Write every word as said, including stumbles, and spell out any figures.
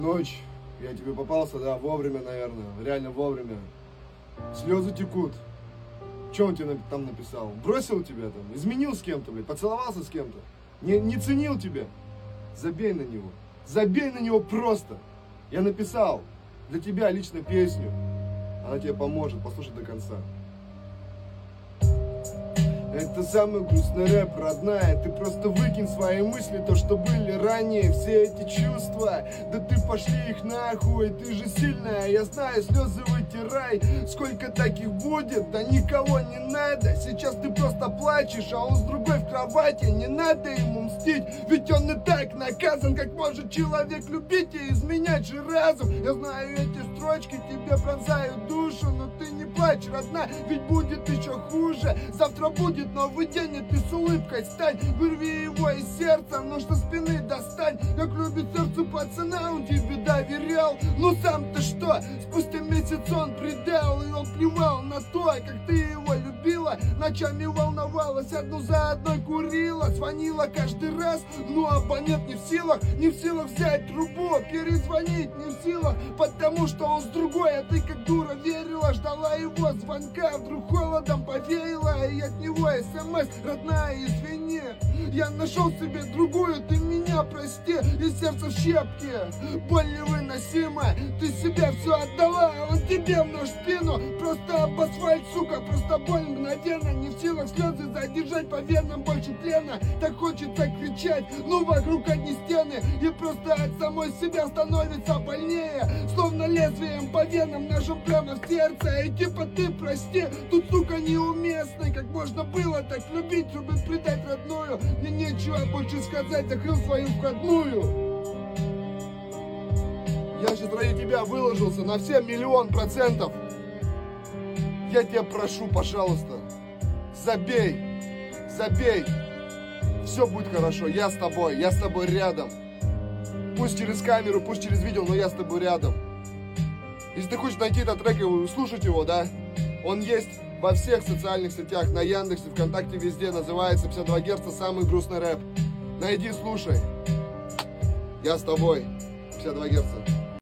Ночь, я тебе попался, да, вовремя, наверное, реально вовремя. Слезы текут. Че он тебе там написал? Бросил тебя там? Изменил с кем-то, блядь? Поцеловался с кем-то? Не, не ценил тебя? Забей на него. Забей на него просто. Я написал для тебя лично песню. Она тебе поможет, послушай до конца. Это самый грустный рэп, родная. Ты просто выкинь свои мысли, то, что были ранее. Все эти чувства, да ты пошли их нахуй. Ты же сильная, я знаю, слезы вытирай. Сколько таких будет, да никого не надо. Сейчас ты просто плачешь, а он с другой в кровати. Не надо ему мстить, ведь он и так наказан. Как может человек любить и изменять же разум? Я знаю, эти строчки тебе пронзают душу, но ты не плачь, родная, ведь будет еще хуже. Завтра будет новый день, и ты с улыбкой стань. Вырви его из сердца, но что спины достань. Как любит сердцу пацана, он тебе доверял. Ну сам-то что? Спустя месяц он предал, и он плевал на то, как ты его любила. Ночами волновалась, одну за одной курила. Звонила каждый раз, но абонент не в силах. Не в силах взять трубу, перезвонить не в силах. Потому что он с другой, а ты как дура верила. Ждала его звонка, вдруг холодом повеяло, и от него смс, родная, извини. Я нашел себе другую, ты меня прости. И сердце в щепке, боль невыносима. Ты себе все отдала, а он тебе в нож спину. Просто об асфальт, сука, просто боль мгновенно. Не в силах слезы задержать по венам, больше тлена. Так хочется кричать, ну вокруг одни стены. И просто от самой себя становится больнее. Словно лезвием по венам ножом прямо в сердце. И типа ты прости, тут, сука, неуместный. Как можно было так любить, чтобы предать родную? Мне нечего больше сказать, закрыл свою входную. Я сейчас ради тебя выложился на все миллион процентов. Я тебя прошу, пожалуйста, забей, забей. Все будет хорошо, я с тобой, я с тобой рядом. Пусть через камеру, пусть через видео, но я с тобой рядом. Если ты хочешь найти этот трек и слушать его, да, он есть во всех социальных сетях, на Яндексе, ВКонтакте, везде. Называется пятьдесят два герца, самый грустный рэп. Найди, слушай. Я с тобой. пятьдесят два герца.